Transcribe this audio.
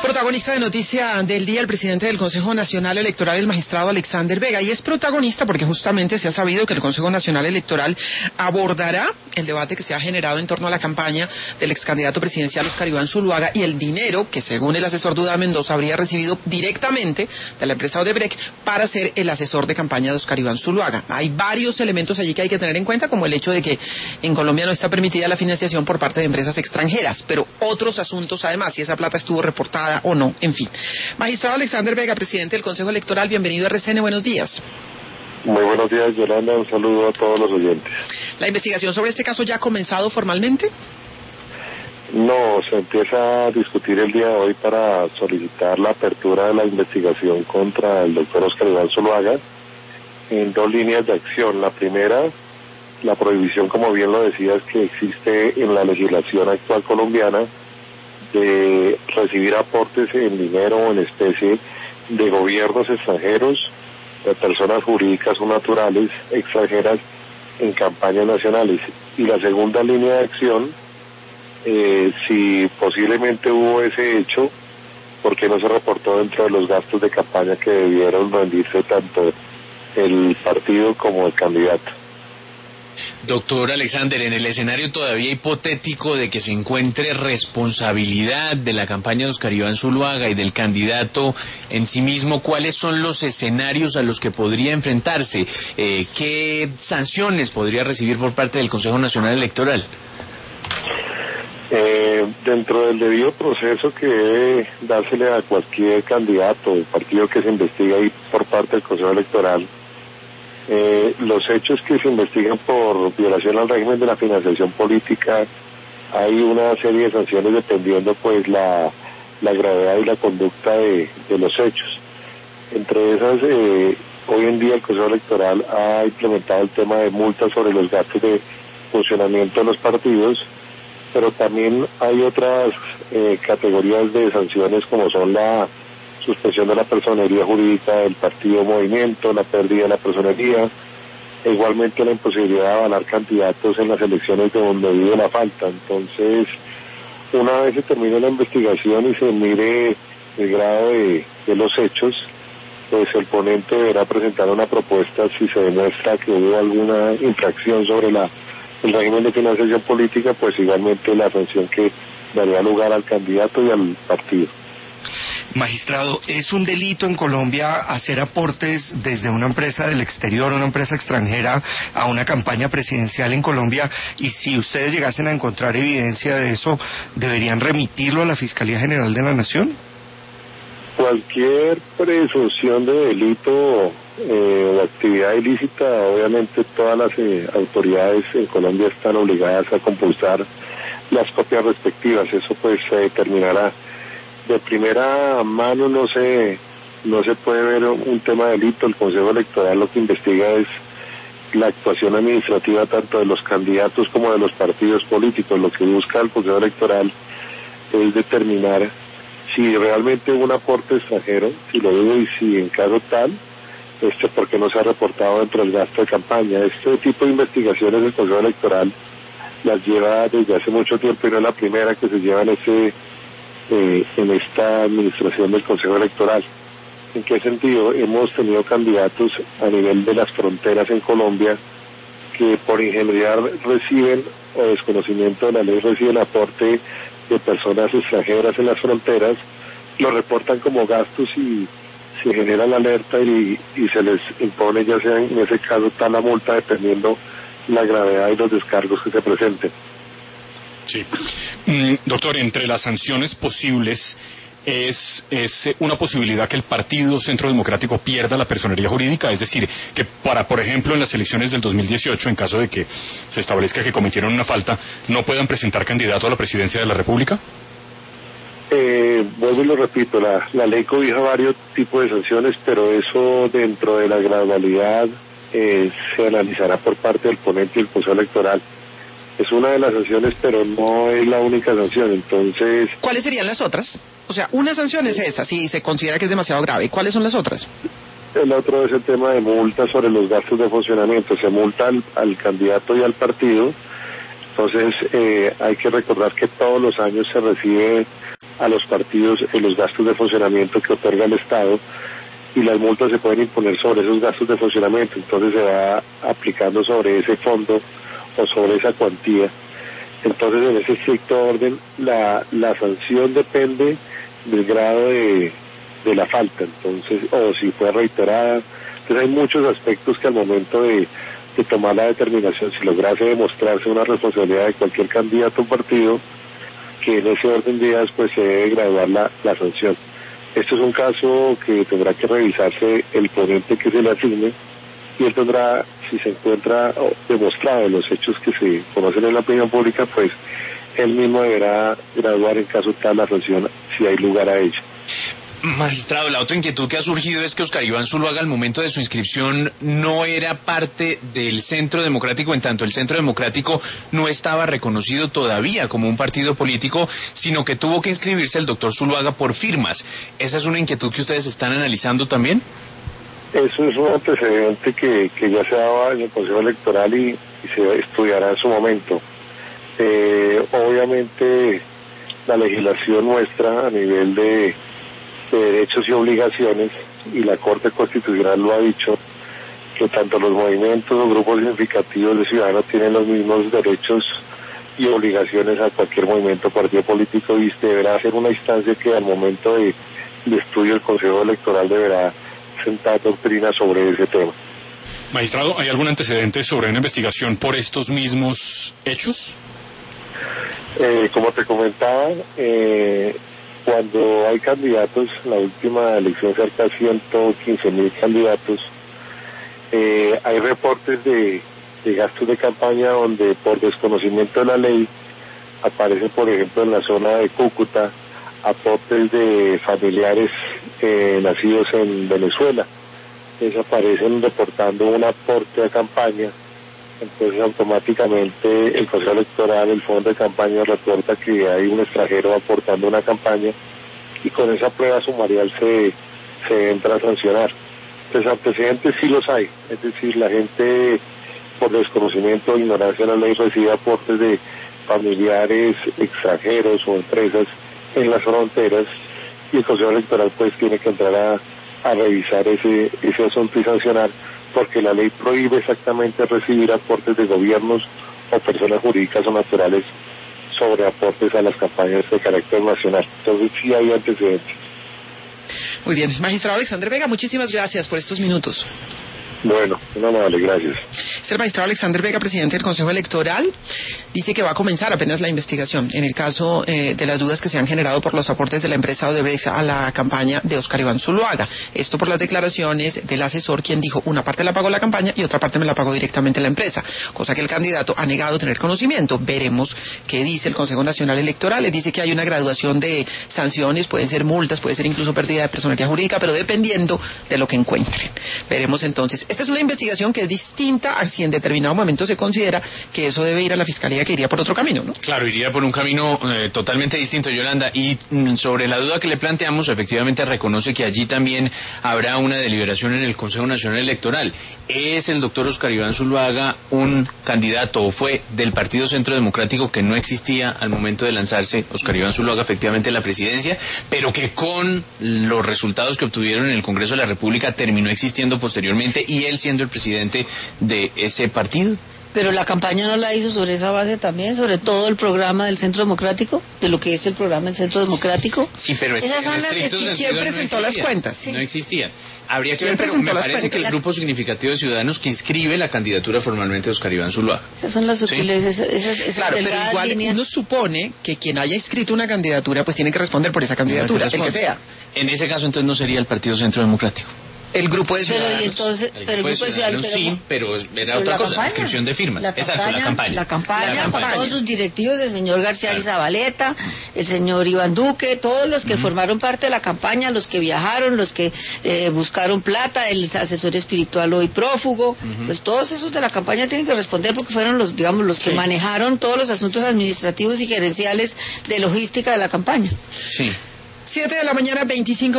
Protagonista de noticia del día, el presidente del Consejo Nacional Electoral, el magistrado Alexander Vega, y es protagonista porque justamente se ha sabido que el Consejo Nacional Electoral abordará el debate que se ha generado en torno a la campaña del ex candidato presidencial Óscar Iván Zuluaga y el dinero que, según el asesor Dudá Mendoza, habría recibido directamente de la empresa Odebrecht para ser el asesor de campaña de Óscar Iván Zuluaga. Hay varios elementos allí que hay que tener en cuenta, como el hecho de que en Colombia no está permitida la financiación por parte de empresas extranjeras, pero otros asuntos además, si esa plata estuvo reportada o no, en fin. Magistrado Alexander Vega, presidente del Consejo Electoral, bienvenido a RCN, buenos días. Muy buenos días, Yolanda, un saludo a todos los oyentes. ¿La investigación sobre este caso ya ha comenzado formalmente? No, se empieza a discutir el día de hoy para solicitar la apertura de la investigación contra el doctor Óscar Iván Zuluaga en dos líneas de acción. La primera, la prohibición, como bien lo decías, que existe en la legislación actual colombiana de recibir aportes en dinero o en especie de gobiernos extranjeros, de personas jurídicas o naturales extranjeras en campañas nacionales. Y la segunda línea de acción, si posiblemente hubo ese hecho, ¿por qué no se reportó dentro de los gastos de campaña que debieron rendirse tanto el partido como el candidato? Doctor Alexander, en el escenario todavía hipotético de que se encuentre responsabilidad de la campaña de Óscar Iván Zuluaga y del candidato en sí mismo, ¿cuáles son los escenarios a los que podría enfrentarse? ¿Qué sanciones podría recibir por parte del Consejo Nacional Electoral? Dentro del debido proceso que debe dársele a cualquier candidato o partido que se investiga ahí por parte del Consejo Electoral, los hechos que se investigan por violación al régimen de la financiación política, hay una serie de sanciones dependiendo pues la gravedad y la conducta de los hechos. Entre esas, hoy en día el Consejo Electoral ha implementado el tema de multas sobre los gastos de funcionamiento de los partidos, pero también hay otras categorías de sanciones como son la suspensión de la personería jurídica del partido o movimiento, la pérdida de la personería, igualmente la imposibilidad de avalar candidatos en las elecciones de donde vive la falta. Entonces, una vez se termine la investigación y se mire el grado de los hechos, pues el ponente deberá presentar una propuesta si se demuestra que hubo alguna infracción sobre el régimen de financiación política, pues igualmente la sanción que daría lugar al candidato y al partido. Magistrado, ¿es un delito en Colombia hacer aportes desde una empresa del exterior, una empresa extranjera, a una campaña presidencial en Colombia? Y si ustedes llegasen a encontrar evidencia de eso, ¿deberían remitirlo a la Fiscalía General de la Nación? Cualquier presunción de delito o actividad ilícita, obviamente todas las autoridades en Colombia están obligadas a compulsar las copias respectivas. Eso pues se determinará. De primera mano no se puede ver un tema de delito. El Consejo Electoral lo que investiga es la actuación administrativa tanto de los candidatos como de los partidos políticos. Lo que busca el Consejo Electoral es determinar si realmente hubo un aporte extranjero, si lo hubo y si en caso tal, por qué no se ha reportado dentro del gasto de campaña. Este tipo de investigaciones el Consejo Electoral las lleva desde hace mucho tiempo y no es la primera que se lleva en esta administración del Consejo Electoral. ¿En qué sentido? Hemos tenido candidatos a nivel de las fronteras en Colombia que por ingenuidad reciben o desconocimiento de la ley reciben aporte de personas extranjeras en las fronteras, lo reportan como gastos y se genera la alerta y se les impone, ya sea en ese caso tal la multa dependiendo la gravedad y los descargos que se presenten. Sí. Doctor, entre las sanciones posibles es una posibilidad que el Partido Centro Democrático pierda la personería jurídica, es decir, que por ejemplo, en las elecciones del 2018, en caso de que se establezca que cometieron una falta, no puedan presentar candidato a la presidencia de la República. Vuelvo y lo repito, la ley cobija varios tipos de sanciones, pero eso dentro de la gradualidad se analizará por parte del ponente y el Consejo Electoral. Es una de las sanciones, pero no es la única sanción. Entonces, ¿cuáles serían las otras? O sea, una sanción es esa, si se considera que es demasiado grave. ¿Cuáles son las otras? El otro es el tema de multa sobre los gastos de funcionamiento. Se multa al candidato y al partido. Entonces, hay que recordar que todos los años se recibe a los partidos en los gastos de funcionamiento que otorga el Estado, y las multas se pueden imponer sobre esos gastos de funcionamiento. Entonces se va aplicando sobre ese fondo o sobre esa cuantía. Entonces, en ese estricto orden, la sanción depende del grado de la falta, entonces, o si fue reiterada. Entonces hay muchos aspectos que al momento de tomar la determinación, si lograse demostrarse una responsabilidad de cualquier candidato o partido, que en ese orden de ideas pues se debe graduar la sanción. Esto es un caso que tendrá que revisarse el ponente que se le asigne, y él tendrá, si se encuentra demostrado en los hechos que se conocen en la opinión pública, pues él mismo deberá graduar en caso tal la sanción, si hay lugar a ello. Magistrado, la otra inquietud que ha surgido es que Óscar Iván Zuluaga al momento de su inscripción no era parte del Centro Democrático, en tanto el Centro Democrático no estaba reconocido todavía como un partido político, sino que tuvo que inscribirse el doctor Zuluaga por firmas. ¿Esa es una inquietud que ustedes están analizando también? Eso es un antecedente que ya se daba en el Consejo Electoral y se estudiará en su momento. Obviamente la legislación nuestra a nivel de derechos y obligaciones, y la Corte Constitucional lo ha dicho, que tanto los movimientos o grupos significativos de ciudadanos tienen los mismos derechos y obligaciones a cualquier movimiento o partido político, y deberá ser una instancia que al momento de estudio el Consejo Electoral deberá sentar doctrina sobre ese tema. Magistrado, ¿hay algún antecedente sobre una investigación por estos mismos hechos? Como te comentaba, cuando hay candidatos, la última elección cerca de 115.000 candidatos, hay reportes de gastos de campaña donde por desconocimiento de la ley aparece, por ejemplo, en la zona de Cúcuta, aportes de familiares nacidos en Venezuela. Entonces aparecen reportando un aporte a campaña. Entonces automáticamente el Consejo Electoral, el fondo de campaña, reporta que hay un extranjero aportando una campaña, y con esa prueba sumarial se entra a sancionar. Entonces antecedentes sí los hay, es decir, la gente por desconocimiento o ignorancia de la ley recibe aportes de familiares extranjeros o empresas en las fronteras, y el Consejo Electoral pues tiene que entrar a revisar ese asunto y sancionar, porque la ley prohíbe exactamente recibir aportes de gobiernos o personas jurídicas o naturales sobre aportes a las campañas de carácter nacional. Entonces sí hay antecedentes. Muy bien, magistrado Alexander Vega, muchísimas gracias por estos minutos. Bueno, muy amable, gracias. Es el magistrado Alexander Vega, presidente del Consejo Electoral. Dice que va a comenzar apenas la investigación en el caso de las dudas que se han generado por los aportes de la empresa Odebrecht a la campaña de Óscar Iván Zuluaga. Esto por las declaraciones del asesor, quien dijo una parte la pagó la campaña y otra parte me la pagó directamente la empresa, cosa que el candidato ha negado tener conocimiento. Veremos qué dice el Consejo Nacional Electoral. Les dice que hay una graduación de sanciones, pueden ser multas, puede ser incluso pérdida de personalidad jurídica, pero dependiendo de lo que encuentren. Veremos entonces. Esta es una investigación que es distinta a si en determinado momento se considera que eso debe ir a la Fiscalía, que iría por otro camino, ¿no? Claro, iría por un camino totalmente distinto, Yolanda. Y sobre la duda que le planteamos, efectivamente reconoce que allí también habrá una deliberación en el Consejo Nacional Electoral. ¿Es el doctor Óscar Iván Zuluaga un candidato o fue del Partido Centro Democrático que no existía al momento de lanzarse Óscar Iván Zuluaga efectivamente a la presidencia, pero que con los resultados que obtuvieron en el Congreso de la República terminó existiendo posteriormente y él siendo el presidente de ese partido? Pero la campaña no la hizo sobre esa base también, sobre todo el programa del Centro Democrático, de lo que es el programa del Centro Democrático. Sí, pero esas son las ¿quién presentó las cuentas? Sí. No existía. Habría que ¿Quién ver, pero me presentó las parece que el cuentas? grupo significativo de ciudadanos que inscribe la candidatura formalmente de Óscar Iván Zuluaga. Esas son las sutiles, esas Claro, pero delgadas igual líneas. uno supone que quien haya inscrito una candidatura pues tiene que responder por esa candidatura, el que sea. En ese caso entonces no sería el Partido Centro Democrático. El grupo de Pero ciudadanos. y entonces, El pero el grupo de ciudadanos sí, pero era otra cosa, inscripción de firmas. Exacto, la campaña. La campaña con todos sus directivos, el señor García Zabaleta, el señor Iván Duque, todos los que formaron parte de la campaña, los que viajaron, los que buscaron plata, el asesor espiritual hoy prófugo, pues todos esos de la campaña tienen que responder porque fueron los, digamos, los que manejaron todos los asuntos administrativos y gerenciales de logística de la campaña. Sí. 7 de la mañana, 25